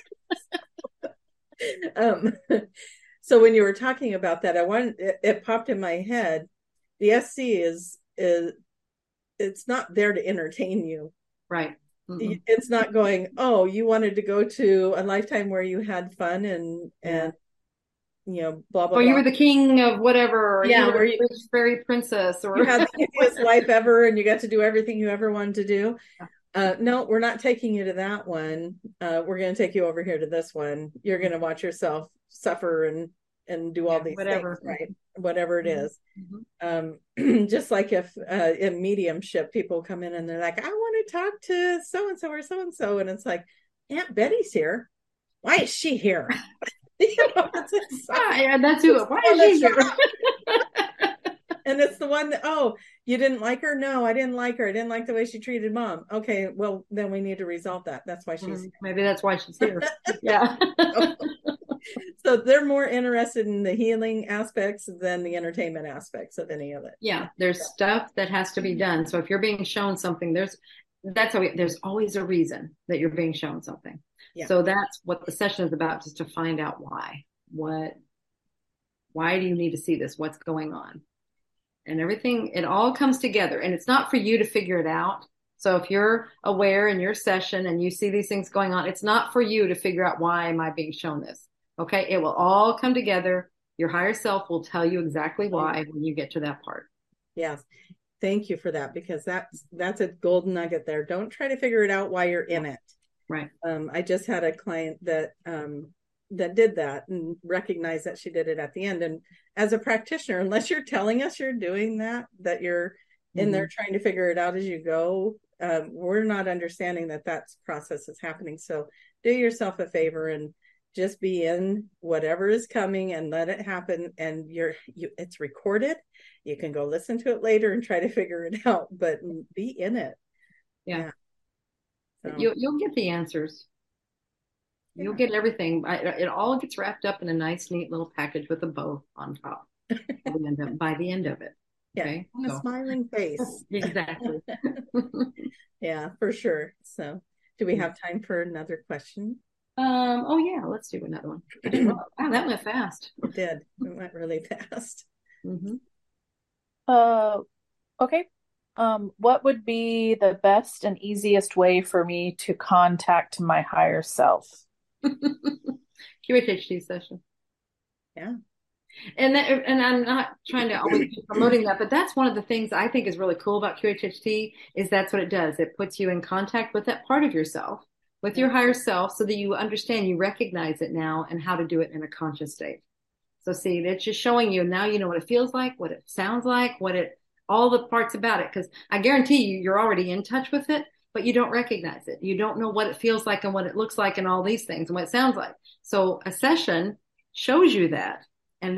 So when you were talking about that, it popped in my head. The SC is it's not there to entertain you, right? It's not going, oh, you wanted to go to a lifetime where you had fun and blah blah. Or you were the king of whatever. Or yeah, you were the fairy princess, or you had the easiest life ever, and you got to do everything you ever wanted to do. No, we're not taking you to that one. We're going to take you over here to this one. You're going to watch yourself suffer and do all these things, right? Whatever it is. Just like if in mediumship, people come in and they're like, I want to talk to so-and-so or so-and-so. And it's like, Aunt Betty's here. Why is she here? And that's who. Why is she here? And it's the one that, oh, you didn't like her? No, I didn't like her. I didn't like the way she treated Mom. Okay, well, then we need to resolve that. That's why she's here. Maybe that's why she's here. Yeah. So they're more interested in the healing aspects than the entertainment aspects of any of it. Yeah, there's stuff that has to be done. So if you're being shown something, there's always a reason that you're being shown something. Yeah. So that's what the session is about, just to find out why. Why do you need to see this? What's going on? And everything, it all comes together. And it's not for you to figure it out. So if you're aware in your session and you see these things going on, it's not for you to figure out, why am I being shown this? Okay, it will all come together. Your higher self will tell you exactly why when you get to that part. Yes. Thank you for that, because that's a golden nugget there. Don't try to figure it out while you're in it. Right. I just had a client that that did that and recognized that she did it at the end. And as a practitioner, unless you're telling us you're doing that, that you're in there trying to figure it out as you go, we're not understanding that process is happening. So do yourself a favor and just be in whatever is coming and let it happen. And it's recorded. You can go listen to it later and try to figure it out, but be in it. Yeah. So, you'll get the answers. You'll get everything. It all gets wrapped up in a nice, neat little package with a bow on top by the end of it. Okay? On a smiling face. Exactly. Yeah, for sure. So do we have time for another question? Oh yeah, let's do another one. Wow, that went fast. It did. It went really fast. Okay. What would be the best and easiest way for me to contact my higher self? QHHT session. Yeah. And I'm not trying to always be promoting that, but that's one of the things I think is really cool about QHHT is that's what it does. It puts you in contact with that part of yourself, with your higher self, so that you understand, you recognize it now and how to do it in a conscious state. So see, it's just showing you now, you know what it feels like, what it sounds like, all the parts about it. Because I guarantee you're already in touch with it, but you don't recognize it. You don't know what it feels like and what it looks like and all these things and what it sounds like. So a session shows you that. And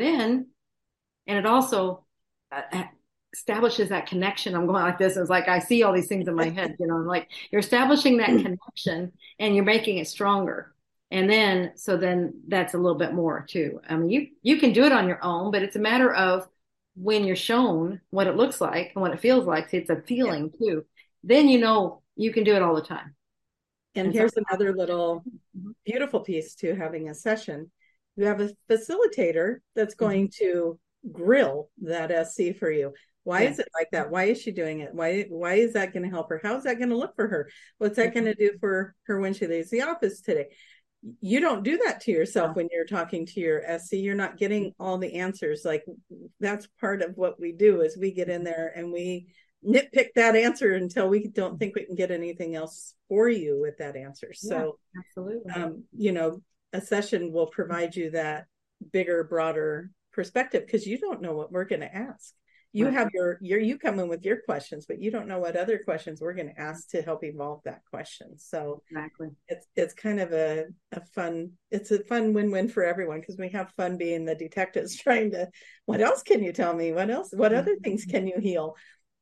it also establishes that connection. I'm going like this. It's like I see all these things in my head, like you're establishing that connection and you're making it stronger. And then that's a little bit more too. I mean, you can do it on your own, but it's a matter of when you're shown what it looks like and what it feels like. See, it's a feeling too. Then you can do it all the time. And here's another little beautiful piece to having a session. You have a facilitator that's going to grill that SC for you. Why is it like that? Why is she doing it? Why is that going to help her? How is that going to look for her? What's that going to do for her when she leaves the office today? You don't do that to yourself when you're talking to your SC. You're not getting all the answers. Like that's part of what we do is we get in there and we nitpick that answer until we don't think we can get anything else for you with that answer. So absolutely. A session will provide you that bigger, broader perspective because you don't know what we're going to ask. You have you come in with your questions, but you don't know what other questions we're going to ask to help evolve that question. So it's kind of a fun win-win for everyone because we have fun being the detectives trying to, what else can you tell me? What other things can you heal?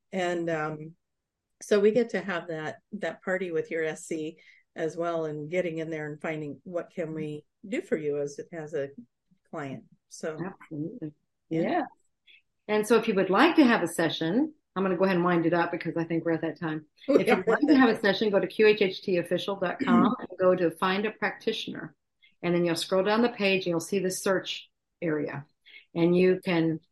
And so we get to have that party with your SC as well and getting in there and finding what can we do for you as a client. So absolutely. Yeah. And so if you would like to have a session, I'm going to go ahead and wind it up because I think we're at that time. If you'd like to have a session, go to qhhtofficial.com and go to find a practitioner. And then you'll scroll down the page and you'll see the search area. And you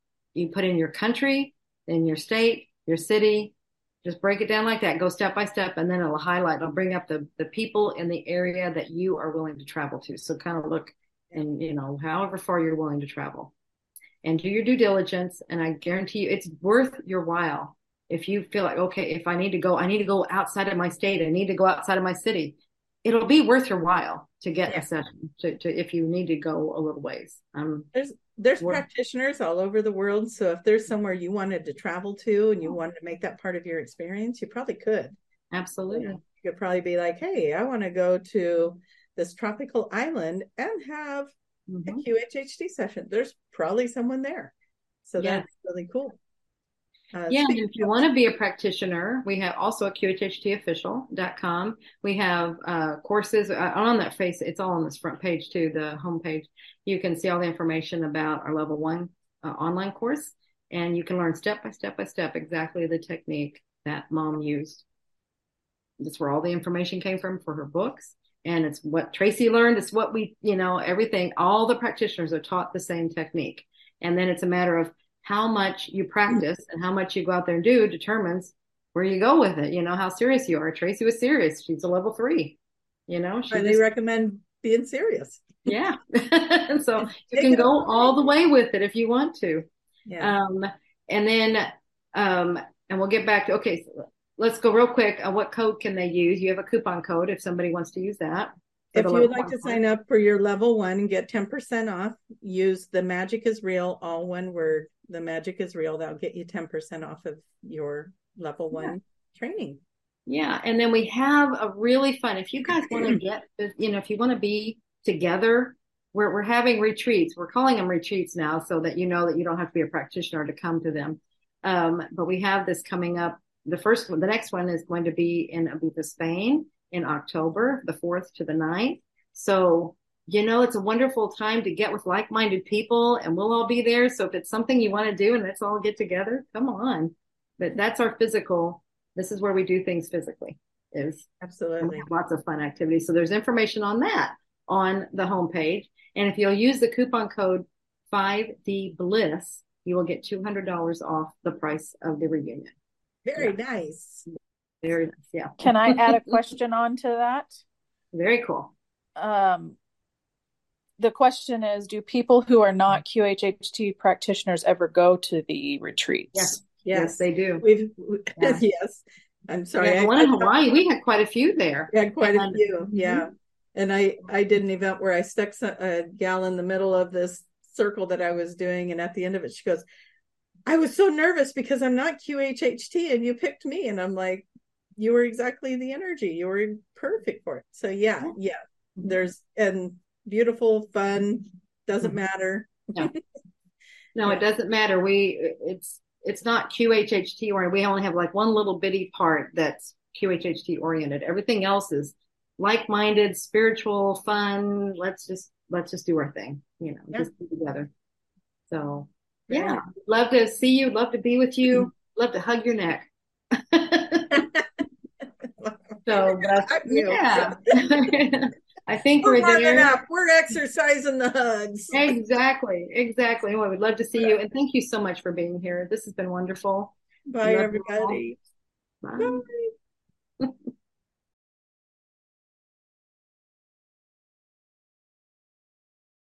put in your country, then your state, your city, just break it down like that. Go step by step, and then it'll bring up the people in the area that you are willing to travel to. So kind of look and, however far you're willing to travel. And do your due diligence, and I guarantee you it's worth your while. If you feel like, okay, if I need to go outside of my state, I need to go outside of my city, it'll be worth your while to get a session to if you need to go a little ways. There's practitioners all over the world. So if there's somewhere you wanted to travel to and you wanted to make that part of your experience, you probably could. Absolutely. You could probably be like, hey, I want to go to this tropical island and have a QHHT session. There's probably someone there. So that's really cool. And if you want to be a practitioner, we have also a QHHTofficial.com. We have courses on that face. It's all on this front page too, the home page. You can see all the information about our level 1 online course, and you can learn step by step exactly the technique that Mom used. That's where all the information came from for her books. And it's what Tracy learned. It's what we, everything, all the practitioners are taught the same technique. And then it's a matter of how much you practice and how much you go out there and do determines where you go with it. How serious you are. Tracy was serious. She's a level 3, They recommend being serious. Yeah. And so you can go all the way with it if you want to. Yeah. And then, and we'll get back to, okay, so let's go real quick. What code can they use? You have a coupon code if somebody wants to use that. If you would like to sign up for your level 1 and get 10% off, use the magic is real, all one word. The magic is real. That'll get you 10% off of your level 1 training. Yeah. And then we have a really fun, if you guys want to get, if you want to be together, we're having retreats. We're calling them retreats now so that you know that you don't have to be a practitioner to come to them. But we have this coming up. The next one is going to be in Ibiza, Spain in October, the 4th to the 9th. So, it's a wonderful time to get with like-minded people, and we'll all be there. So if it's something you want to do and let's all get together, come on. But that's our physical. This is where we do things physically. Absolutely. Lots of fun activities. So there's information on that on the homepage. And if you'll use the coupon code 5D Bliss, you will get $200 off the price of the reunion. Very nice. Very nice. Yeah. Can I add a question on to that? Very cool. The question is, do people who are not QHHT practitioners ever go to the retreats? Yes, they do. Yes. I'm sorry. Yeah, one in Hawaii, we had quite a few there. Yeah, quite a few. Yeah. And I did an event where I stuck a gal in the middle of this circle that I was doing. And at the end of it, she goes, I was so nervous because I'm not QHHT and you picked me. And I'm like, you were exactly the energy. You were perfect for it. So yeah. There's, and beautiful, fun, doesn't matter. No, it doesn't matter. It's not QHHT oriented. We only have like one little bitty part that's QHHT oriented. Everything else is like-minded, spiritual, fun. Let's just do our thing, just be together. So yeah, love to see you. Love to be with you. Love to hug your neck. So yeah. I think we're there. Enough. We're exercising the hugs. Exactly. Well, we'd love to see you. And thank you so much for being here. This has been wonderful. Bye, everybody. Bye.